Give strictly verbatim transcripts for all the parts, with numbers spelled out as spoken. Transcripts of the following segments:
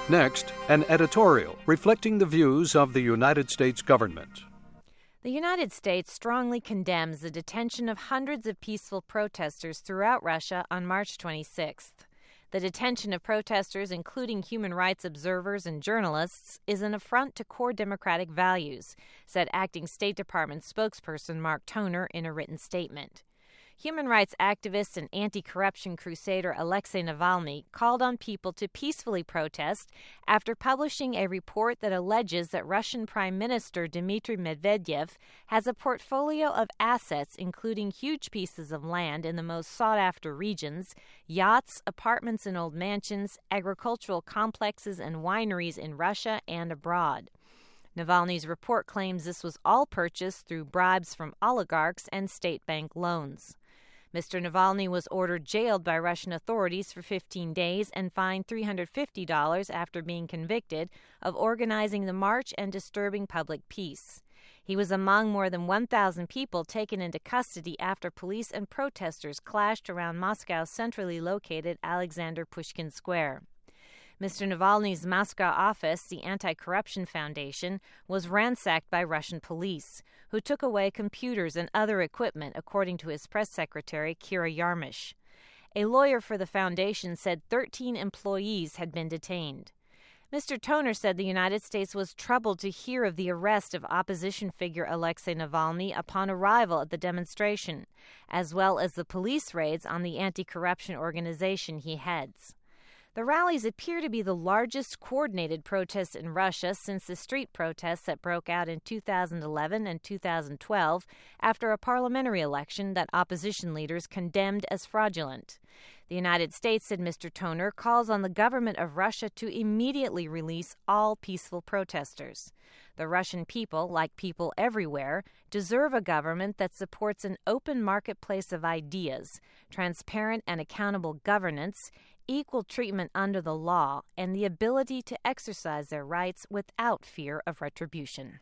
Next, an editorial reflecting the views of the United States government. The United States strongly condemns the detention of hundreds of peaceful protesters throughout Russia on March twenty-sixth. The detention of protesters, including human rights observers and journalists, is an affront to core democratic values, said Acting State Department spokesperson Mark Toner in a written statement. Human rights activist and anti-corruption crusader Alexei Navalny called on people to peacefully protest after publishing a report that alleges that Russian Prime Minister Dmitry Medvedev has a portfolio of assets including huge pieces of land in the most sought-after regions, yachts, apartments and old mansions, agricultural complexes and wineries in Russia and abroad. Navalny's report claims this was all purchased through bribes from oligarchs and state bank loans. Mister Navalny was ordered jailed by Russian authorities for fifteen days and fined three hundred fifty dollars after being convicted of organizing the march and disturbing public peace. He was among more than one thousand people taken into custody after police and protesters clashed around Moscow's centrally located Alexander Pushkin Square. Mister Navalny's Moscow office, the Anti-Corruption Foundation, was ransacked by Russian police, who took away computers and other equipment, according to his press secretary, Kira Yarmysh. A lawyer for the foundation said thirteen employees had been detained. Mister Toner said the United States was troubled to hear of the arrest of opposition figure Alexei Navalny upon arrival at the demonstration, as well as the police raids on the anti-corruption organization he heads. The rallies appear to be the largest coordinated protests in Russia since the street protests that broke out in two thousand eleven and two thousand twelve after a parliamentary election that opposition leaders condemned as fraudulent. The United States, said Mister Toner, calls on the government of Russia to immediately release all peaceful protesters. The Russian people, like people everywhere, deserve a government that supports an open marketplace of ideas, transparent and accountable governance, equal treatment under the law, and the ability to exercise their rights without fear of retribution.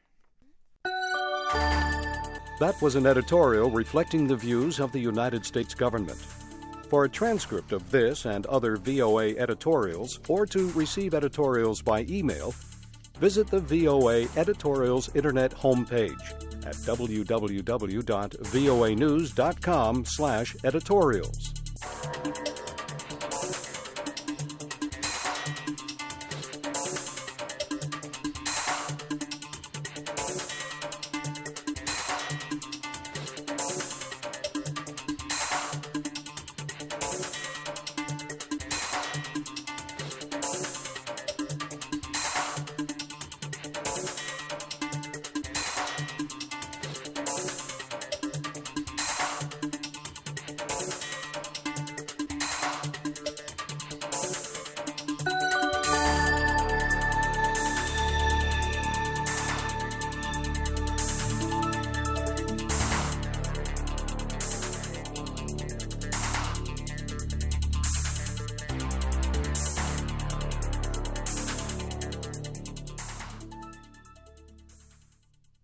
That was an editorial reflecting the views of the United States government. For a transcript of this and other V O A editorials, or to receive editorials by email, visit the V O A Editorials Internet homepage at w w w dot voa news dot com slash editorials.